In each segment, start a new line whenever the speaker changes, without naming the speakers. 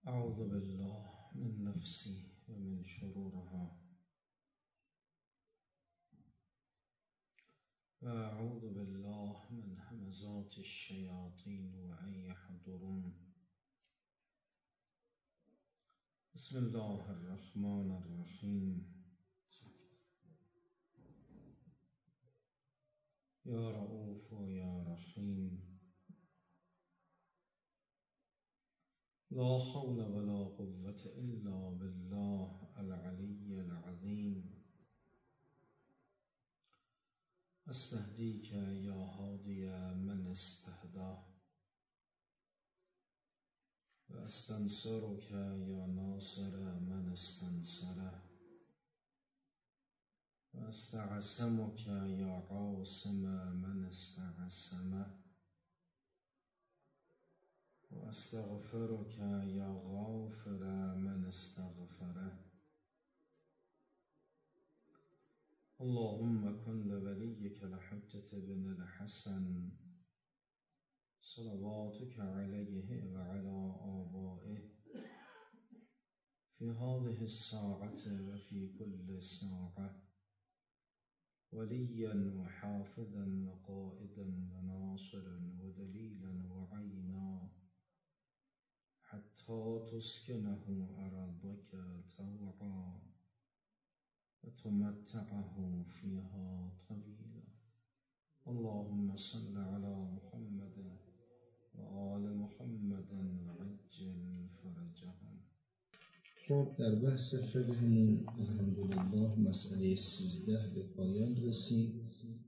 أعوذ بالله من نفسي ومن شرورها وأعوذ بالله من همزات الشياطين وأن يحضرون. بسم الله الرحمن الرحيم. يا رؤوف يا رحيم. لا حول ولا قوة إلا بالله العلي العظيم. أستهديك يا هادي من استهدى، وأستنصرك يا ناصر من استنصره، وأستعصمك يا عاصم من استعصمه، وأستغفرك يا غافر من استغفره. اللهم كن لوليك الحجة بن الحسن صلواتك عليه وعلى آبائه في هذه الساعة وفي كل ساعة وليا وحافظا وقائدا وناصرا ودليلا وعينا حتى تسكنه أرضك طوعا وتمتعه فيها طويلا. اللهم صل على محمد وآل محمد وعجل فرجهم. خب در بحث فقهمون الحمدلله مسئله 13 به پایان رسید.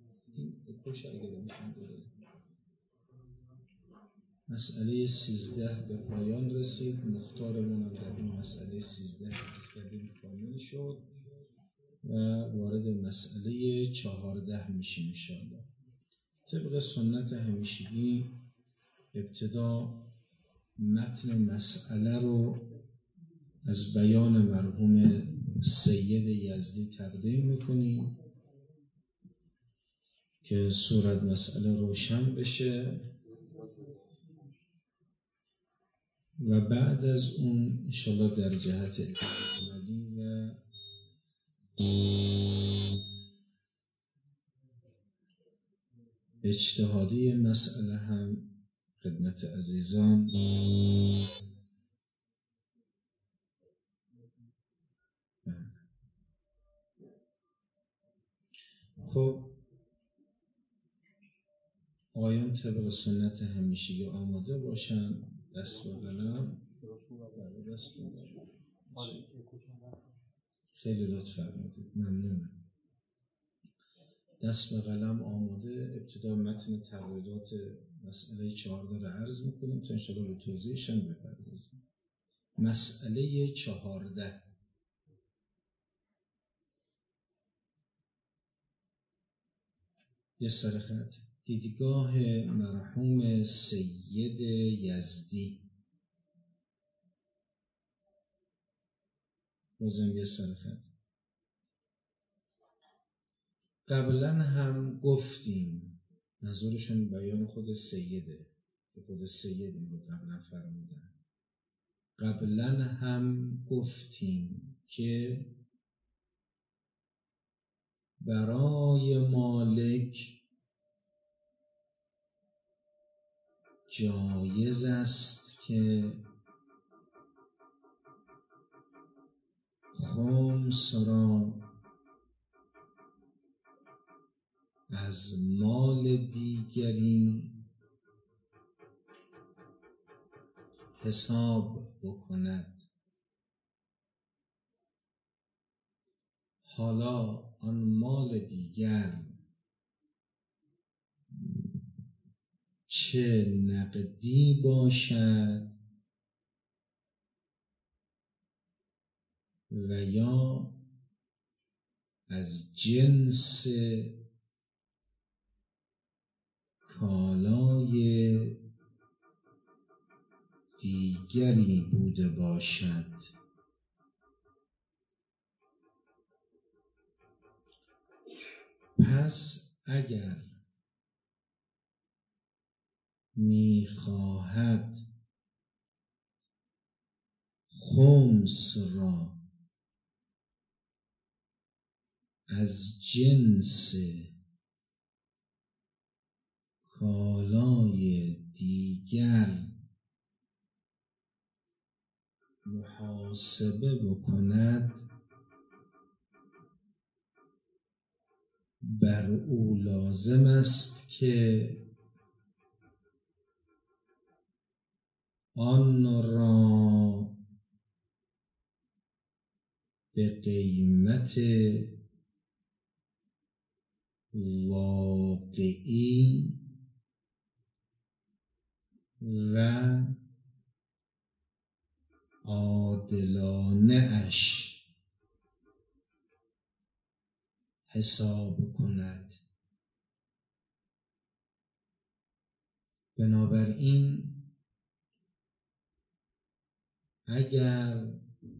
مسئله 13 به پایان رسید. مختارمون در این مسئله 13 کردیم کامل شد و وارد مسئله 14 میشیم انشاءالله. طبق سنت همیشگی ابتدا متن مسئله رو از بیان مرحوم سید یزدی تقدیم میکنیم که صورت مسئله روشن بشه و بعد از اون انشاءالله در جهت عملی و اجتهادی مسئله هم خدمت عزیزان خب آیان طبق سنت همیشگی آماده باشن، دست و قلم خیلی لطف فرمودید، ممنونم. دست و قلم آماده. ابتدا متن تغییرات مسئله 14 رو عرض میکنیم تا انشاءالله به توضیحشان بپردازیم. مسئله 14 یه سر خط دیدگاه مرحوم سید یزدی. بازم یه سر خط. قبلا هم گفتیم نظرشون بیان خود سیده که خود سید این رو قبلا فرمودن. قبلا هم گفتیم که برای مالک جایز است که خمس را از مال دیگری حساب بکند. حالا آن مال دیگر چه نقدی باشد و یا از جنس کالای دیگری بوده باشد. پس اگر می‌خواهد خمس را از جنس کالای دیگر محاسبه بکند، بر او لازم است که آن را به قیمت واقعی و عادلانه اش حساب کند. بنابراین اگر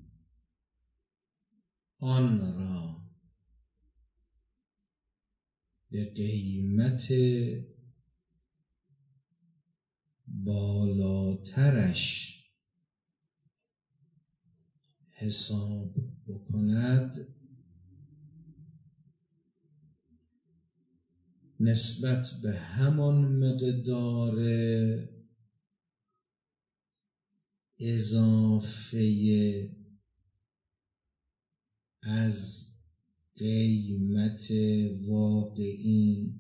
آن را به قیمت بالاترش حساب بکند، نسبت به همان مقدار اضافه از قیمت واقعی،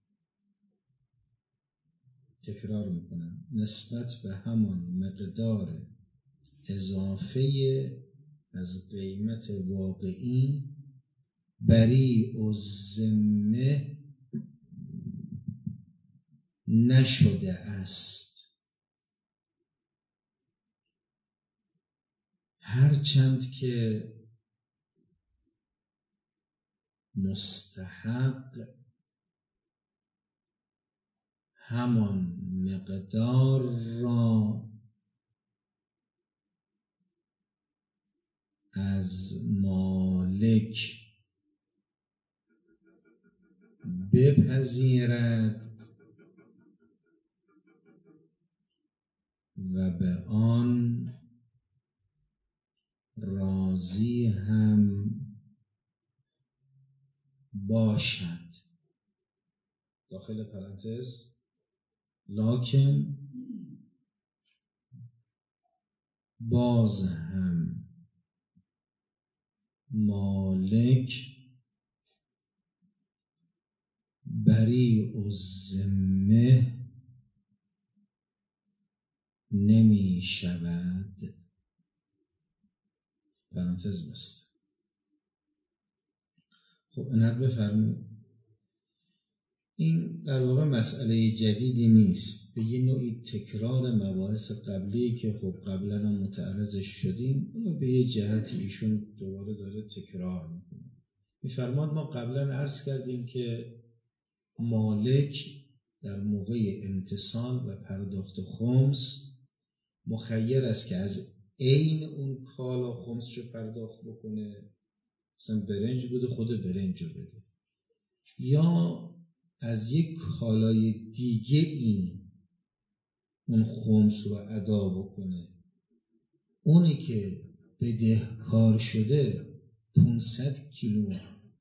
تکرار میکنم، نسبت به همان مقدار اضافه از قیمت واقعی بریء الذمه نشده است، هرچند که مستحق همان مقدار را از مالک بپذیرد و به آن راضی هم باشد. داخل پرانتز لکن باز هم مالک بریء الذمه نمی شود. پرانتز بسته. خب عنایت بفرمایید، این در واقع مسئله جدیدی نیست، به یه نوعی تکرار مباحث قبلی که خب قبلا هم متعرضش شدیم، اما به یه جهت ایشون دوباره داره تکرار میکنه. میفرماد ما قبلا عرض کردیم که مالک در موقع امتثال و پرداخت خمس مخیر است که از عین اون کالا خمسشو پرداخت بکنه، مثلا برنج بوده خود برنج رو بده، یا از یک کالای دیگه این اون خمس رو ادا بکنه. اونی که بدهکار شده 500 کیلو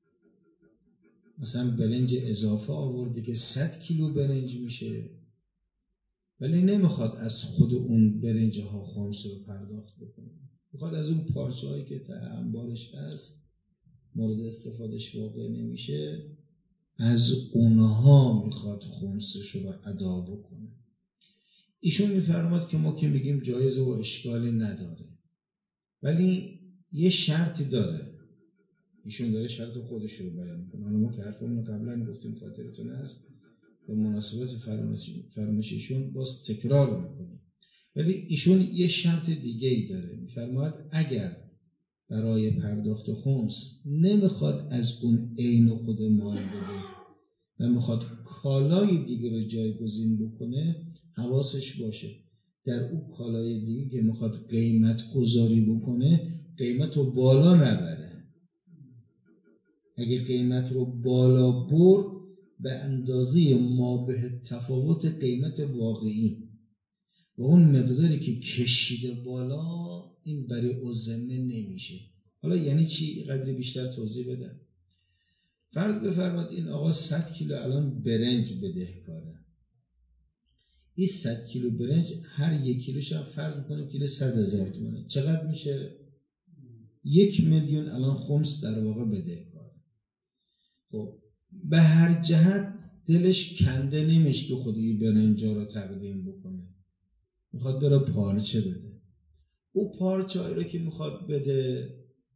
مثلا برنج اضافه آورده که 100 کیلو برنج میشه، ولی نمیخواد از خود اون برنج ها خمس رو پرداخت بکنه، میخواد از اون پارچه هایی که در انبارش هست مورد استفادهش واقع نمیشه، از اونها میخواد خمسش رو ادا بکنه. ایشون میفرماد که ما که میگیم جایز و اشکالی نداره، ولی یه شرطی داره. ایشون داره شرط خودش رو بیان میکنه. حالا ما که حرفمون قبلا گفتیم خاطرتون هست، به مناسبت فرمایش ایشون باز تکرار میکنه، ولی ایشون یه شرط دیگه ای داره. میفرماد اگر برای پرداخت خمس نمیخواد از اون عین خود مال بده و میخواد کالای دیگه رو جایگزین بکنه، حواسش باشه در اون کالای دیگه که میخواد قیمت گذاری بکنه قیمت رو بالا نبره. اگه قیمت رو بالا برد به اندازه ما به تفاوت قیمت واقعی و اون مقداری که کشیده بالا این برای الذمه نمیشه. حالا یعنی چی؟ قدری بیشتر توضیح بدم. فرض بفرمایید این آقا 100 کیلو الان برنج بدهکاره. این 100 کیلو برنج هر یک کیلوش هم فرض میکنیم کیلو 100,000 تومانه. چقدر میشه؟ 1,000,000 الان خمس در واقع بدهکاره. خب به هر جهت دلش کنده نمیشه که خود این برنجا رو تقدیم بکنه، میخواد بره پارچه بده. او پارچه هایی رو که میخواد بده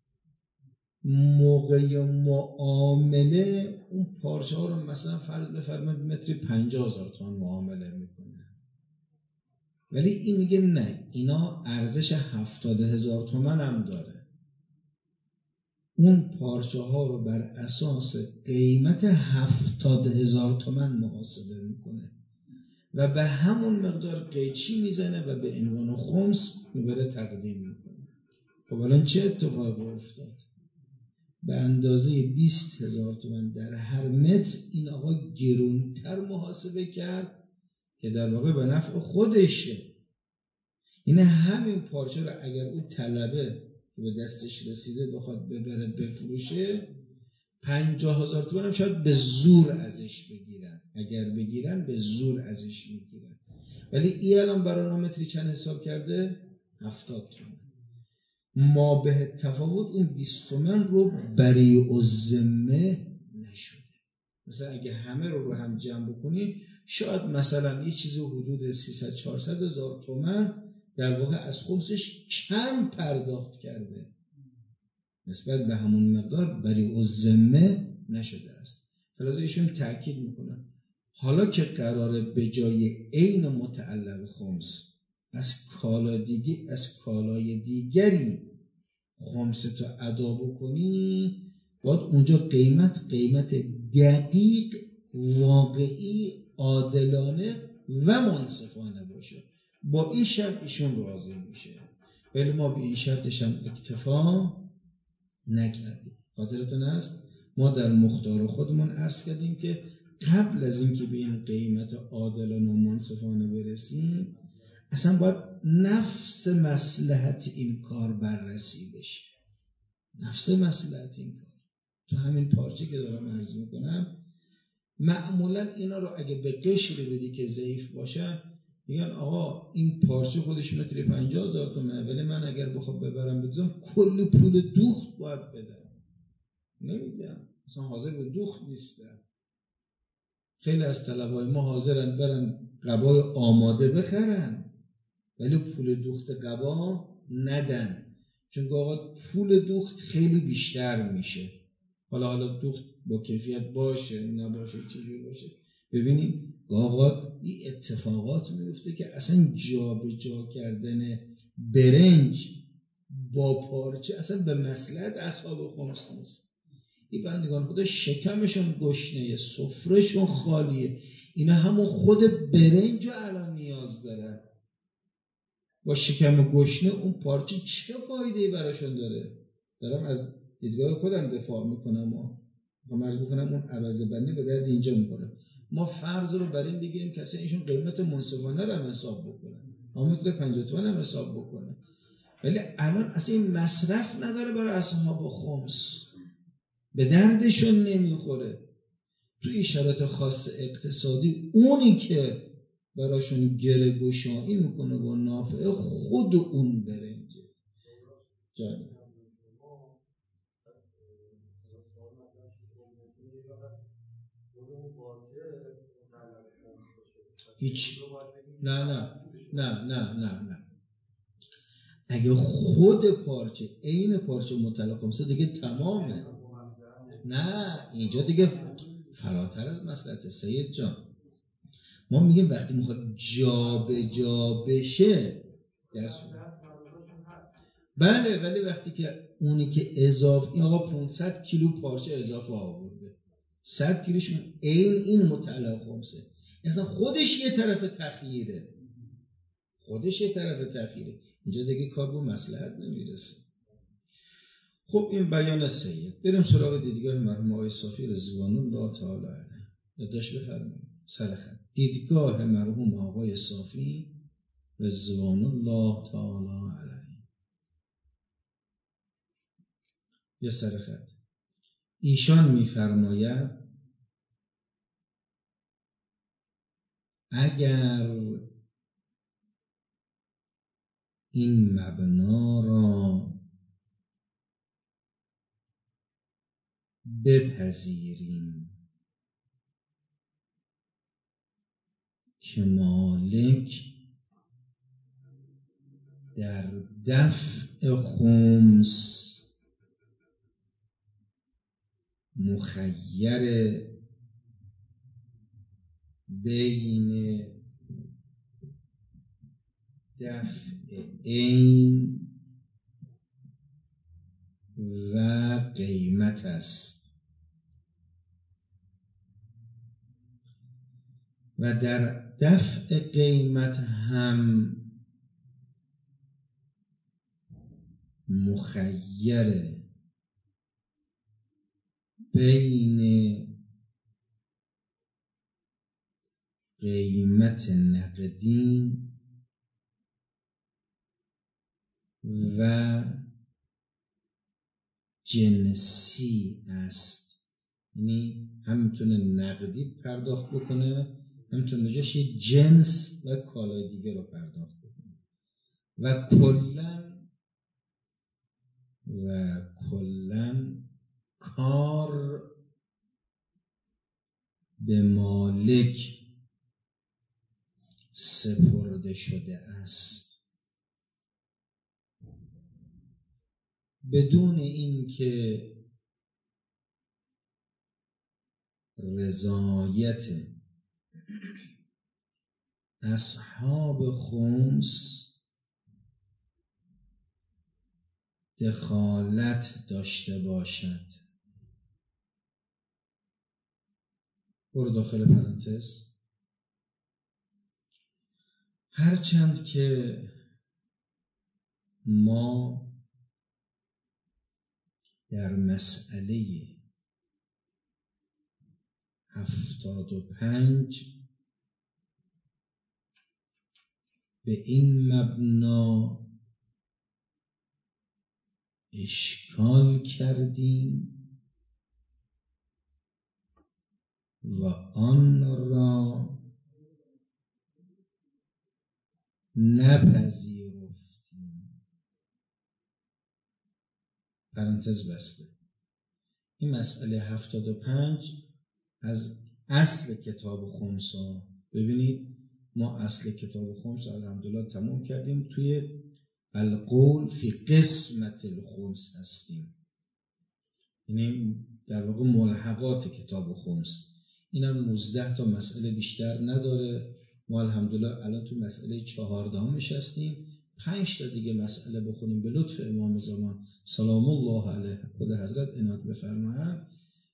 موقع معامله اون پارچه ها رو مثلا فرض بفرمایید متری 50,000 تومان معامله میکنه، ولی این میگه نه اینا ارزش 70,000 تومان هم داره. اون پارچه ها رو بر اساس قیمت 70,000 تومان محاسبه میکنه و به همون مقدار قیچی میزنه و به عنوان خمس میبره تقدیم میکنه. خب الان چه اتفاقی افتاد؟ به اندازه 20,000 تومان در هر متر این آقا گرونتر محاسبه کرد که در واقع به نفع خودشه. این همین پارچه رو اگر اون طلبه که به دستش رسیده بخواد ببره بفروشه 50,000 تومان هم شاید به زور ازش بگیرن، اگر بگیرن به زور ازش میگیرن، ولی این الان برای متری چند حساب کرده؟ 70 تومان. ما به تفاوت اون 20 تومن رو برای الذمه نشده. مثلا اگه همه رو هم جمع بکنی شاید مثلا یه چیزی حدود 300-400 هزار تومن در واقع از خمسش کم پرداخت کرده، نسبت به همون مقدار برای الذمه نشده است. خلاصه ایشون تأکید میکنن حالا که قراره به جای عین متعلق خمس از کالای دیگری خمس تو ادا بکنی، باید اونجا قیمت دقیق، واقعی، عادلانه و منصفانه باشه. با این شرط ایشون راضی میشه، ولی ما به این شرطش هم اکتفا نکردیم. خاطرتون هست ما در مختار خودمون عرض کردیم که قبل از اینکه به این قیمت عادلانه و منصفانه برسیم اصلا باید نفس مصلحت این کار بررسی بشه. نفس مصلحت این کار تو همین پارچه که دارم عرض میکنم، معمولا اینا رو اگه به قشر بدی که ضعیف باشه میگن آقا این پارچه خودش متری 50,000 تومنه، ولی من اگر بخوام ببرم بگذارم کلی پول دوخت باید بدم. نمیدم، مثلا حاضر به دوخت نیستم. خیلی از طلبای ما حاضرن برن قبای آماده بخرن ولی پول دوخت قبا ندن، چون آقا پول دوخت خیلی بیشتر میشه. حالا دوخت با کیفیت باشه نباشه چجور باشه. ببینید آقا این اتفاقات میفته که اصلا جا به جا کردن برنج با پارچه اصلا به مصلحت اصحاب خمس نیست. این بندگان خدا شکمشون گشنه، سفرهشون خالیه، اینا همون خود برنج رو الان نیاز دارن. با شکم گشنه اون پارچه چه فایده‌ای براشون داره؟ دارم از دیدگاه خودم دفاع میکنم و مرز میکنم اون عوض بنده به درد اینجا میکنه. ما فرض رو بر این بگیریم که اصلا ایشون قیمت منصفانه رو هم حساب بکنه، متر 50 تومن هم حساب بکنه، ولی الان اصلا این مصرف نداره برای اصحاب خمس، به دردشون نمیخوره. تو این شرایط خاص اقتصادی اونی که براشون گره گشایی میکنه و نافعه خود اون برنجه. جانب هیچ نه اگه خود پارچه عین پارچه مطلق خمسه دیگه تمامه. نه اینجا دیگه فراتر از مصلحت سید جان. ما میگیم وقتی میخواد جا به جا بشه بله، ولی وقتی که اونی که اضافه این آقا 500 کیلو پارچه اضافه آورده، 100 کیلوش عین این مطلق خمسه، اصلا خودش یه طرف تخییره، اینجا دیگه کار به مصلحت نمیرسه. خب این بیان سید. بریم سراغ دیدگاه مرحوم آقای صافی رضوان الله تعالی علیه. یادداشت بفرمایید سر خط. دیدگاه مرحوم آقای صافی رضوان الله تعالی علیه. یه سر خط ایشان میفرماید اگر این مبنا را بپذیریم که مالک در دفع خمس مخیر بین دفع عین و قیمت است و در دفع قیمت هم مخیر بین قیمت نقدی و جنسی است. یعنی هم میتونه نقدی پرداخت بکنه، هم میتونه جاش جنس و کالای دیگه رو پرداخت بکنه و کلن کار به مالک سپرده شده است بدون اینکه رضایت اصحاب خمس دخالت داشته باشد. برو داخل پرانتز. هرچند که ما در مسئله 75 به این مبنا اشکال کردیم و آن را نپذیرفتیم. پرانتز بسته. این مسئله 75 از اصل کتاب خمس ها. ببینید ما اصل کتاب خمس الحمدلله تمام کردیم، توی القول فی قسمت الخمس هستیم، یعنی در واقع ملحقات کتاب خمس. اینم 19 تا مسئله بیشتر نداره. ما الحمدلله الان تو مسئله 14 هستیم. 5 تا دیگه مسئله بخونیم به لطف امام زمان سلام الله علیه، خود حضرت عنایت بفرمایند،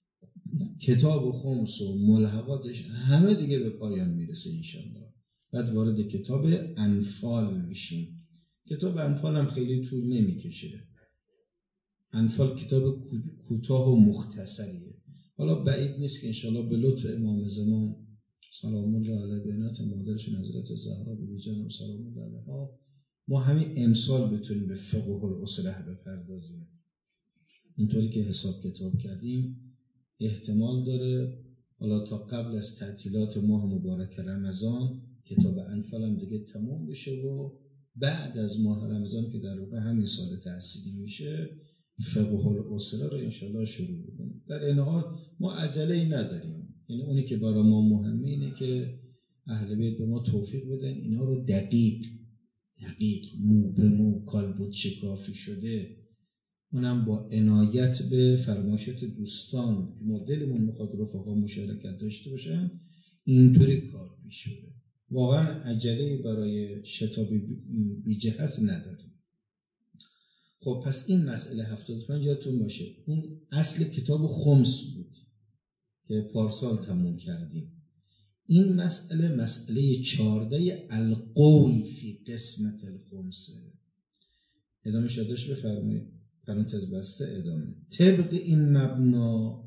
کتاب خمس و ملحقاتش همه دیگه به پایان میرسه انشالله. بعد وارد کتاب انفال میشیم. کتاب انفال هم خیلی طول نمیکشه. انفال کتاب کوتاه و مختصریه. حالا بعید نیست که انشالله به لطف امام زمان سلام الله علیه به عنایت مادرشون حضرت زهرا بیبی جانم سلام الله علیها ما همین امسال بتونیم به فقه الاسره بپردازیم. اینطوری که حساب کتاب کردیم احتمال داره حالا تا قبل از تعطیلات ماه مبارک رمضان کتاب انفال هم دیگه تمام بشه و بعد از ماه رمضان که در واقع همین سال تحصیلی میشه فقه الاسره رو انشالله شروع بکنیم. در این حال ما عجله‌ای نداریم. یعنی اونی که برای ما مهمه اینه که اهل بیت به ما توفیق بدن اینا رو دقیق مو به مو کالبد شکافی شده، اونم با عنایت به فرمایشات دوستان که ما دلمون میخواد رفقا مشارکت داشته باشن اینطوری کار پیش بره. واقعا عجله برای شتاب بی جهت نداریم. خب پس این مسئله 75 یادتون باشه اون اصل کتاب خمس بود که پارسال تموم کردیم. این مسئله 14 القول فی قسمت الخمس. ادامه شدش بفرمایید. پرانتز بسته ادامه. طبق این مبنا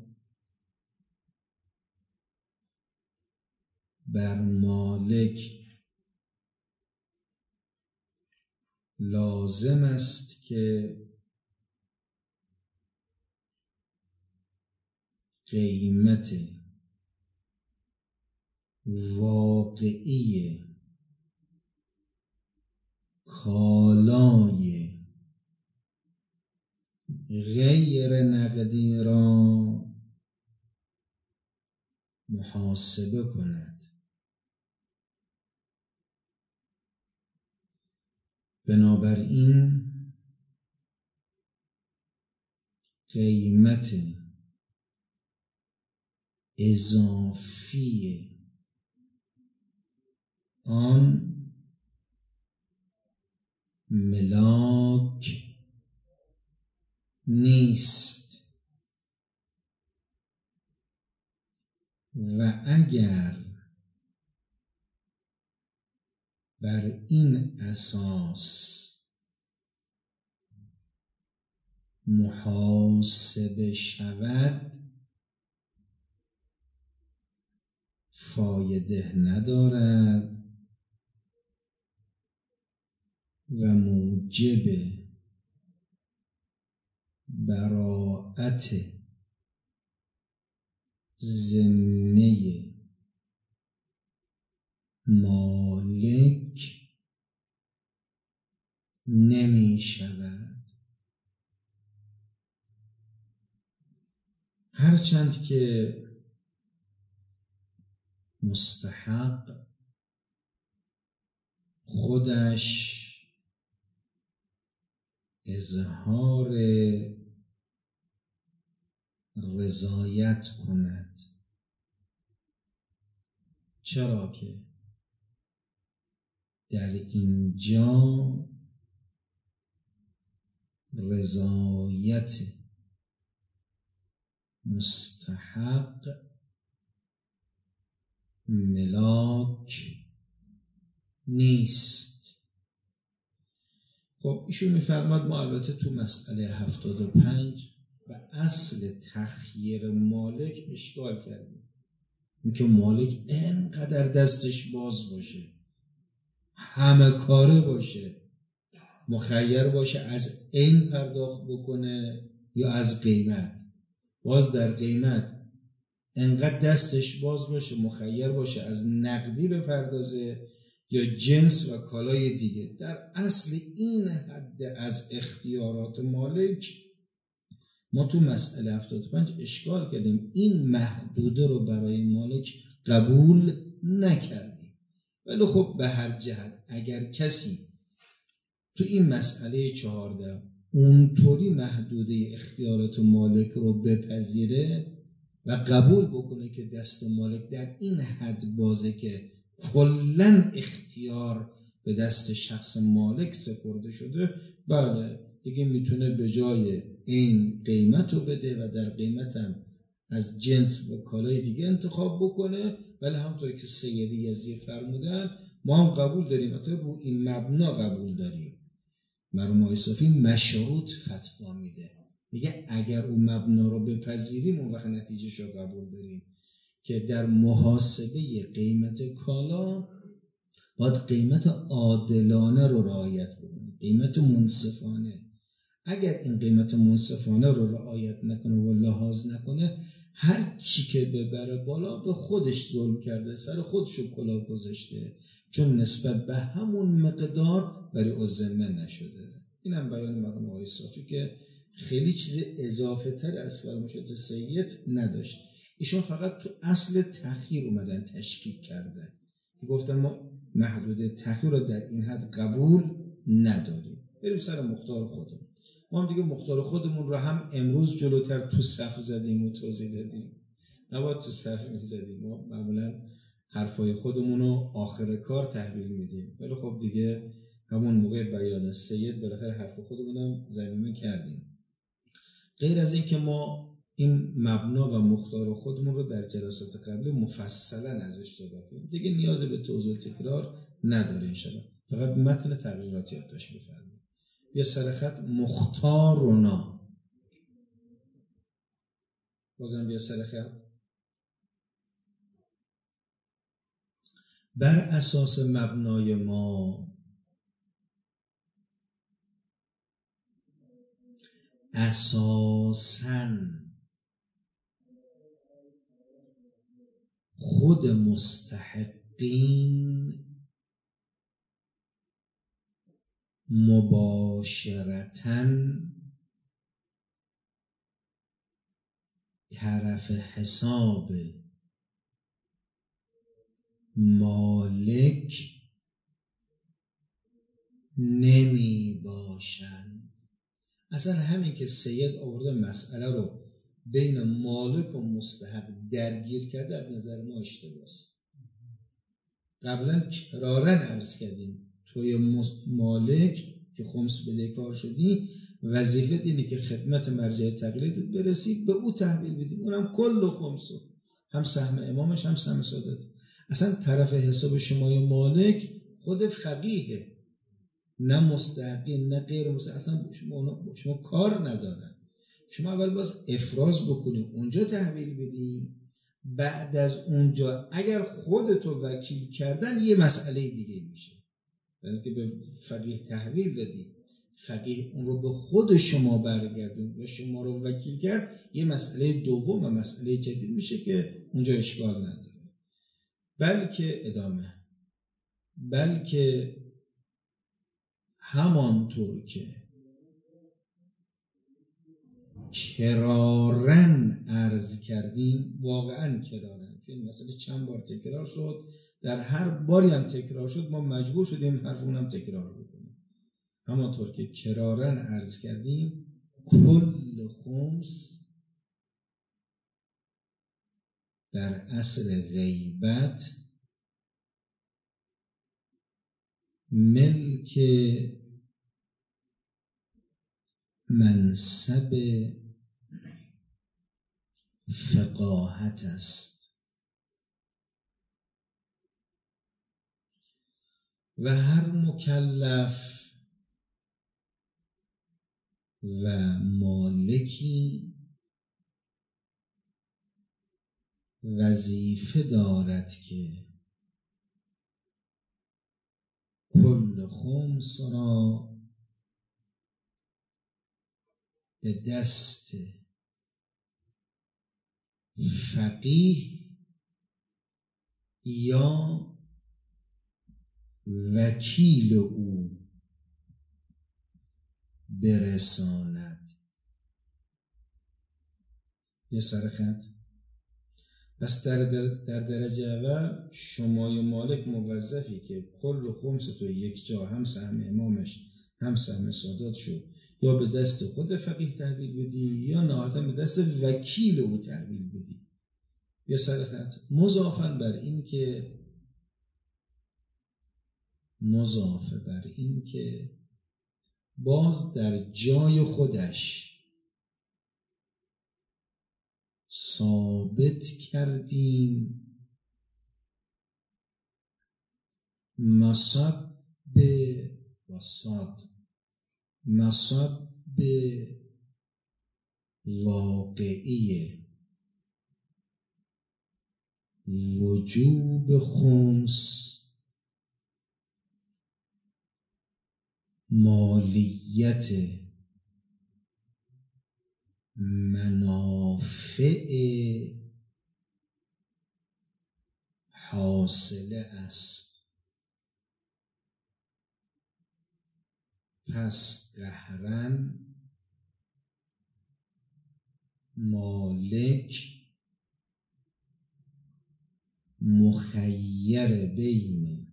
بر مالک لازم است که قیمت واقعی کالای غیر نقدی را محاسبه کند. بنابراین قیمت اضافی آن ملاک نیست و اگر بر این اساس محاسبه شود فایده ندارد و موجب براءت ذمه مالک نمی شود. هرچند که مستحق خودش اظهار رضایت کند، چرا که در اینجا رضایت مستحق ملاک نیست. خب ایشون میفرماد ما البته تو مسئله 75 و اصل تخییر مالک اشکال کردیم، اینکه مالک اینقدر دستش باز باشه، همه کاره باشه، مخیر باشه از عین پرداخت بکنه یا از قیمت. باز در قیمت انقدر دستش باز باشه، مخیر باشه از نقدی بپردازه یا جنس و کالای دیگه. در اصل این حد از اختیارات مالک ما تو مسئله 75 اشکال کردیم، این محدوده رو برای مالک قبول نکردیم. ولی خب به هر جهت اگر کسی تو این مسئله 14 اونطوری محدوده اختیارات مالک رو بپذیره و قبول بکنه که دست مالک در این حد بازه که کلن اختیار به دست شخص مالک سپرده شده، بله دیگه میتونه به جای این قیمت رو بده و در قیمت هم از جنس و کالای دیگه انتخاب بکنه. ولی همونطور که سید یزدی فرمودن ما هم قبول داریم، حتی رو این مبنا قبول داریم. مرحوم آقای صافی مشروط فتوا میده، میگه اگر اون مبنا رو بپذیریم اون وقت نتیجهش رو قبول داریم که در محاسبه قیمت کالا باید قیمت عادلانه رو رعایت بکنه، قیمت منصفانه. اگر این قیمت منصفانه رو رعایت نکنه و لحاظ نکنه، هر چی که ببره بالا به خودش ظلم کرده، سر خودش رو کلاه گذاشته، چون نسبت به همون مقدار برای ذمه نشده. اینم بیان مرحوم آقای صافی که خیلی چیز اضافه تر از فرمایشات سید نداشت. ایشون فقط تو اصل تأخیر اومدن تشکیک کردن که گفتن ما محدود تأخیر رو در این حد قبول نداریم. بریم سر مختار خودمون. ما هم دیگه مختار خودمون رو هم امروز جلوتر تو صف زدیم و توضیح دادیم، نباید تو صف میزدیم. ما معمولا حرفای خودمون رو آخر کار تحویل میدیم، ولی خب دیگه همون موقع بیان سید بالاخره حرف خودمون هم ضمیمه کردیم. غیر از این که ما این مبنا و مختار خودمون رو در جلسات قبلی مفصلا ازش صحبت کردیم، دیگه نیاز به توضیح و تکرار نداره انشاءالله. فقط متن تغییرات یادداشت بفرمایید. یا سر خط مختارنا، بازم بیا سر خط. بر اساس مبنای ما اساساً خود مستحقین مباشرتاً طرف حساب مالک نمی باشند. اصلا همین که سید آورده مسئله رو بین مالک و مستحق درگیر کرده از نظر ما اشتباه است. قبلا کرارن عرض کردیم توی مالک که خمس بدهکار شدی وظیفت اینه که خدمت مرجع تقلیدت برسی، به او تحویل بدیم، اونم کل خمسو، هم سهم امامش هم سهم سادت. اصلا طرف حساب شمای مالک خود فقیهه، نه مستحقین نه غیر مستحقین، اصلا شما کار ندارن. شما اول باز افراز بکنی اونجا تحویل بدی، بعد از اونجا اگر خودتو وکیل کردن یه مسئله دیگه میشه. از که به فقیه تحویل دادی، فقیه اون رو به خود شما برگردون و شما رو وکیل کرد، یه مسئله دوم و مسئله جدید میشه که اونجا اشکال نداره. بلکه همانطور که کرارن عرض کردیم، واقعا کرارن، چون این مسئله چند بار تکرار شد، در هر باری هم تکرار شد ما مجبور شدیم حرف اونم تکرار بکنیم. همانطور که کرارن عرض کردیم کل خمس در عصر غیبت ملک منصب فقاهت است و هر مکلف و مالکی وظیفه دارد که کل خمس را به دست فقیه یا وکیل او برساند. یه سرخط. پس در درجه اول شمای مالک موظفی که کل خمس تو یک جا هم سهم امامش هم سهم سادات شد یا به دست خود فقیه تحویل بدی یا نهایتا به دست وکیل او تحویل بدی. یه سرخط. مضافاً بر این که باز در جای خودش ثابت کردیم مصب و صاد، مصب واقعی وجوب خمس مالیت منافع حاصله است. پس قهرن مالک مخیر بین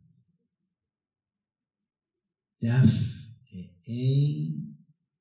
دفع عین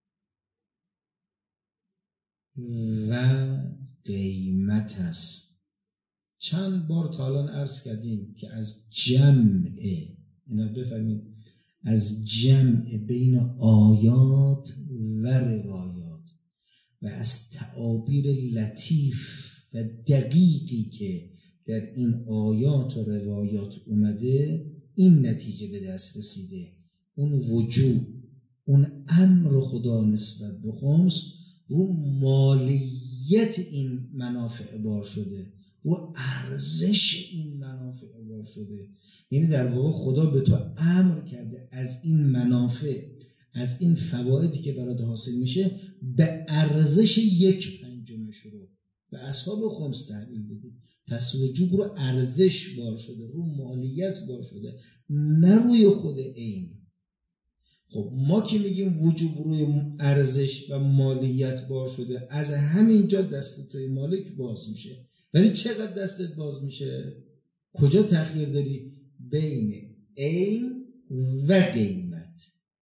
و قیمت است. چند بار تا الان عرض کردیم که از جمع، اینا بفهمید، از جمع بین آیات و روایات و از تعابیر لطیف و دقیقی که در این آیات و روایات اومده این نتیجه به دست رسیده. اون وجوب، اون امر خدا نسبت به خمس رو مالیت این منافع بار شده، رو ارزش این منافع بار شده. یعنی در واقع خدا به تو امر کرده از این منافع از این فوایدی که برات حاصل میشه به ارزش 1/5 رو به اصحاب خمس تحویل بدید. پس وجوب رو ارزش بار شده، رو مالیت بار شده، نه روی خود عین. خب ما که میگیم وجوب روی ارزش و مالیت بار شده، از همینجا دست توی مالک باز میشه. ولی چقدر دستت باز میشه؟ کجا تأخیر داری؟ بین عین و قیمت.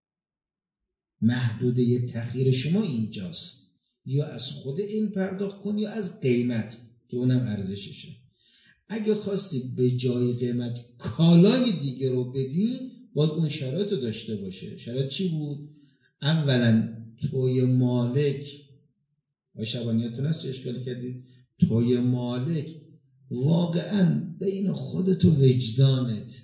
محدوده تأخیر شما اینجاست، یا از خود این پرداخت کن یا از قیمت که اونم ارزششه. اگه خواستی به جای قیمت کالای دیگه رو بدی، باید اون شرایط رو داشته باشه. شرایط چی بود؟ اولا توی مالک، شبانیتون هست چه اشکالی کردید؟ توی مالک واقعا بین خودت و وجدانت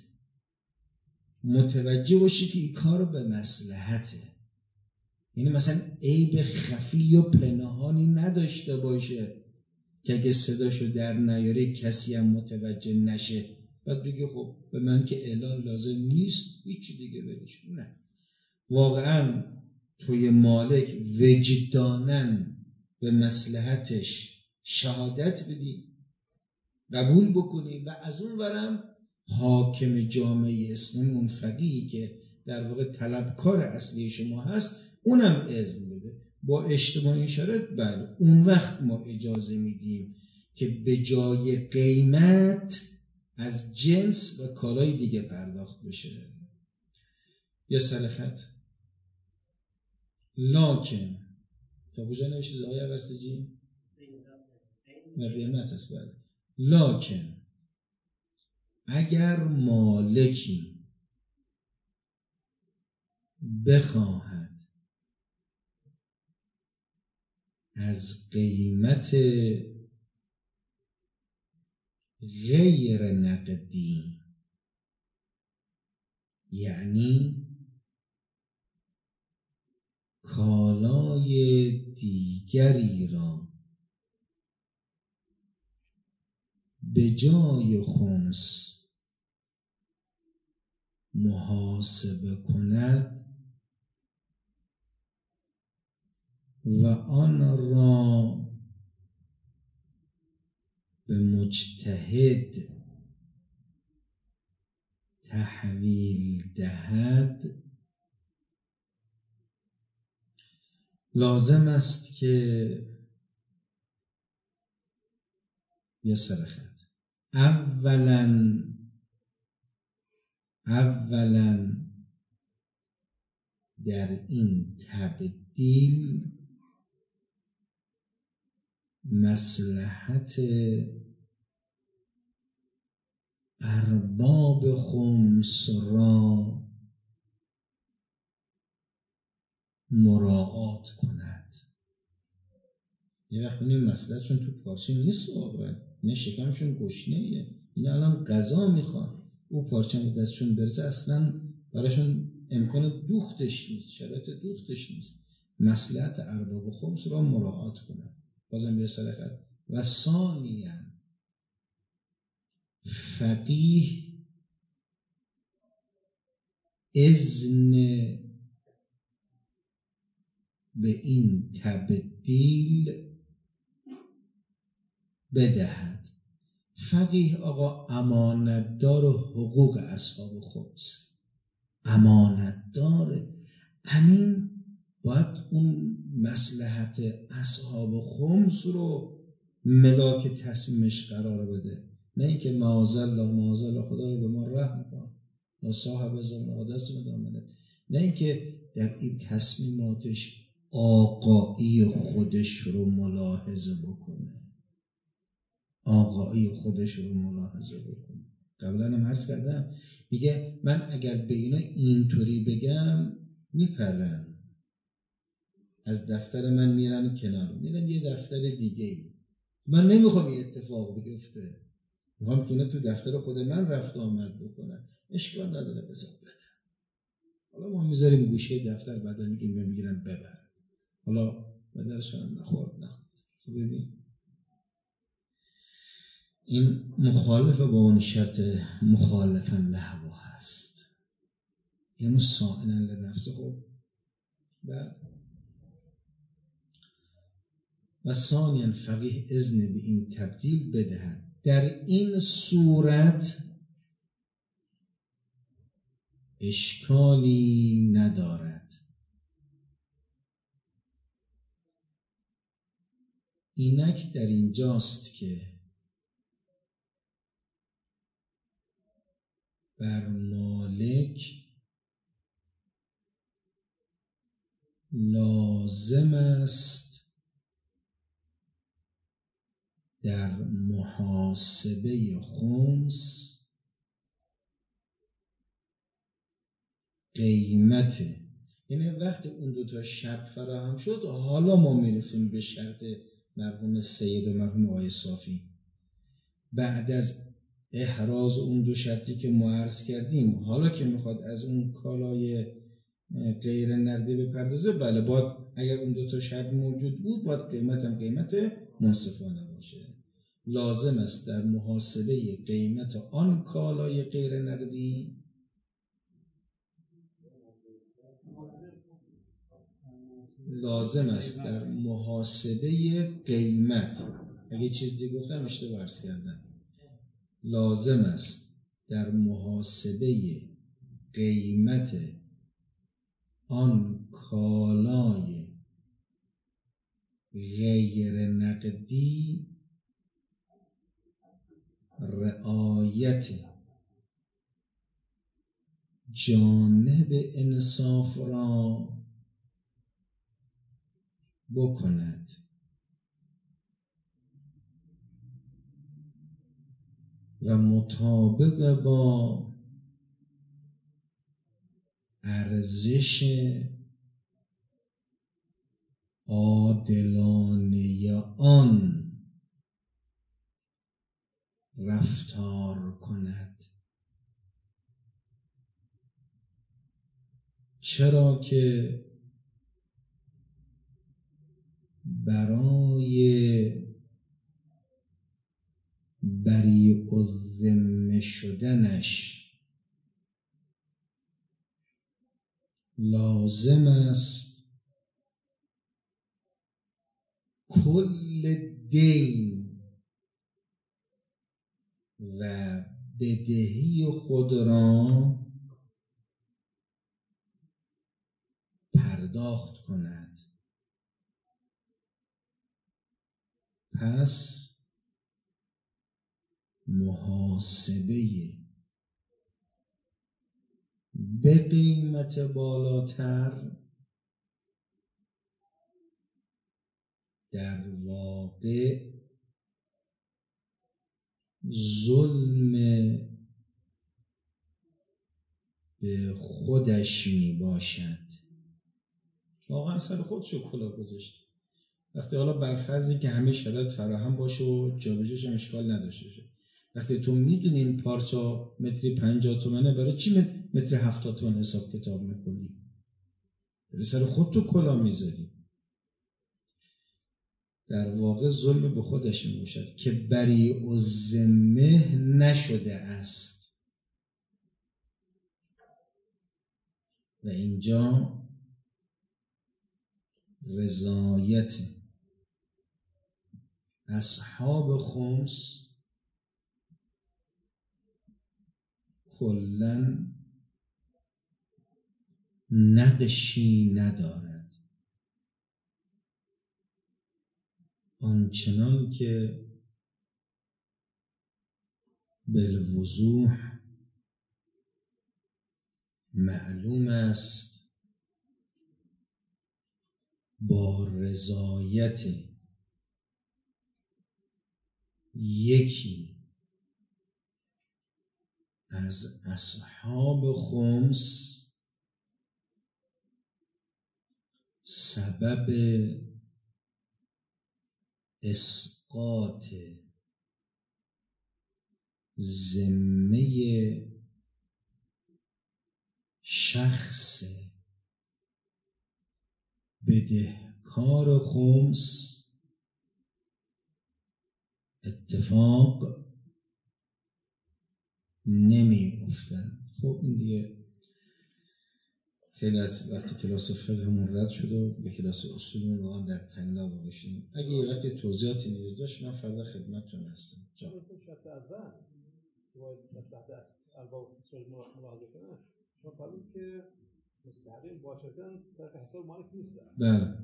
متوجه باشی که این کار به مصلحته. یعنی مثلا عیب خفی و پنهانی نداشته باشه که اگه صداشو در نیاره کسی هم متوجه نشه، بعد بگه خب به من که اعلان لازم نیست هیچی دیگه بگش. نه، واقعا توی مالک وجداناً به مصلحتش شهادت بدی، قبول بکنی، و از اون ورم حاکم جامعه اسلامی، اون فقیهی که در واقع طلبکار اصلی شما هست، اونم اذن بده. با اجتماع این شرط بله، اون وقت ما اجازه میدیم که به جای قیمت از جنس و کالای دیگه پرداخت بشه. یا سر خط لاکن تا کجا نوشته آقای ورسجی؟ و قیمت هست. بله. لاکن اگر مالکی بخواهد از قیمت غیر نقدی، یعنی کالای دیگری را به جای خمس محاسبه کند و آن را به مجتهد تحویل دهد، لازم است که یا سرخط اولا در این تبدیل مصلحت ارباب خمس را مراعات کند. یه وقت این مصلحتشون تو پارچه نیست، نه شکمشون گشنه‌ایه، این الان غذا میخوان، او پارچه به دستشون برسه اصلا براشون امکان دوختش نیست، شرایط دوختش نیست. مصلحت ارباب خمس را مراعات کند. بازم به سرخط و ثانیاً فقیه اذن به این تبدیل بدهد. فقیه آقا امانتدار حقوق اصحاب خمس، امانتدار. همین باید اون مصلحت اصحاب خمس رو ملاک تصمیمش قرار بده، نه اینکه معاذالله خدای به ما رحم کن یا صاحب زمان حادث مدامنت، نه اینکه در این تصمیماتش آقایی خودش رو ملاحظه بکنه، قبلا هم عرض کردم، میگه من اگر به اینا اینطوری بگم میپرن، از دفتر من میرن کنار، میرن یه دفتر دیگه. من نمیخوام این اتفاق بیفته، میخوام که اینا تو دفتر خود من رفت آمد بکنن. اشکال نداره، بذار بدن. حالا ما میذاریم گوشه دفتر، بعدا میگیرن ببر. حالا بدرشون نخورد. خب ببین این مخالف با اون شرط مخالفن لهوا هست، یعنی سائلا لنفسه. خب و ثانیاً فقیه اذن به این تبدیل بدهد. در این صورت اشکالی ندارد. اینک در اینجاست که بر مالک لازم است در محاسبه خمس قیمت، یعنی وقتی اون دوتا شرط فراهم شد حالا ما میرسیم به شرط مرحوم سید و مرحوم آقای صافی. بعد از احراز اون دو شرطی که ما عرض کردیم، حالا که میخواد از اون کالای غیر نقدی بپردازه، بله باید اگر اون دوتا شرط موجود بود باید قیمت هم قیمت منصفانه باشه. لازم است در محاسبه قیمت آن کالای غیر نقدی لازم است در محاسبه قیمت، اگه چیز دیگه گفتم اشتباه عرض کردم، لازم است در محاسبه قیمت آن کالای غیر نقدی رعایت جانب انصاف را بکند. و مطابق با ارزش عادلانه آن رفتار کند. چرا که برای بریء الذمه شدنش لازم است کل دین و بدهی خود را پرداخت کند. پس محاسبه به قیمت بالاتر در واقع ظلم به خودش می باشد. واقعا سر خودشو کلاه گذاشته. وقتی حالا برفرضی که همه شرایط فراهم باشه و جابجاش هم اشکال نداشته باشه، وقتی تو میدونی این پارچه متری 50 تومنه، برای چی متر 70 تومن حساب کتاب میکنی؟ برای سر خود تو کلاه میذاری. در واقع ظلم به خودش میباشد که بریء الذمه نشده است. و اینجا رضایت اصحاب خمس کلن نقشی ندارد، آنچنان که بالوضوح معلوم است با رضایت یکی از اصحاب خمس سبب اسقاط ذمه شخص بدهکار خمس اتفاق نمی افتد. خب این دیگه خیلی از وقتی کلاس فقهمون رد شد و به کلاس اصولمون واقعا در تنگنا باشیم. اگه یه وقتی توضیحاتی نیاز داشت من فردا خدمتتون هستم. جا
شرط اول باید مصلحت ارباب اصول ملاحظه کنن. شما فرمودید که مستحقین باشدن طرف حساب مالک نیستن.
بله.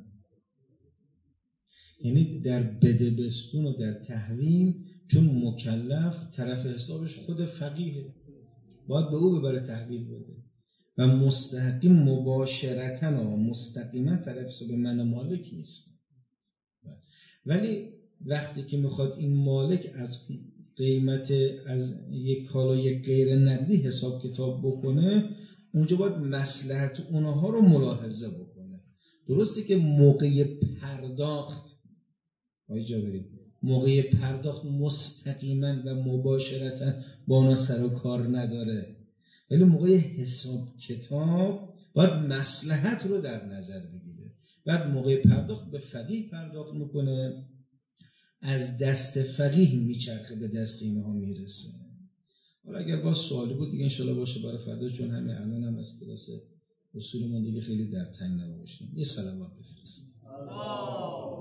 یعنی در بدبستون و در تحویم چون مکلف طرف حسابش خود فقیه باید به او ببره تحویل بده و مستحقین مباشرتاً و مستقیما طرف حساب من مالک نیست. ولی وقتی که میخواد این مالک از قیمت از یک کالای غیر نقدی حساب کتاب بکنه اونجا باید مصلحت اونها رو ملاحظه بکنه. درسته که موقع پرداخت موقع پرداخت مستقیما و مباشرتا با اونا سر و کار نداره، ولی موقع حساب کتاب باید مصلحت رو در نظر بگیره. بعد موقع پرداخت به فقیه پرداخت میکنه، از دست فقیه میچرخه به دست اینها میرسه. حالا اگر باز سوالی بود دیگه انشالله باشه برای فردا، چون همین الان هم از کلاس اصولمون دیگه خیلی در تنگ نباشیم. یه صلوات بفرست.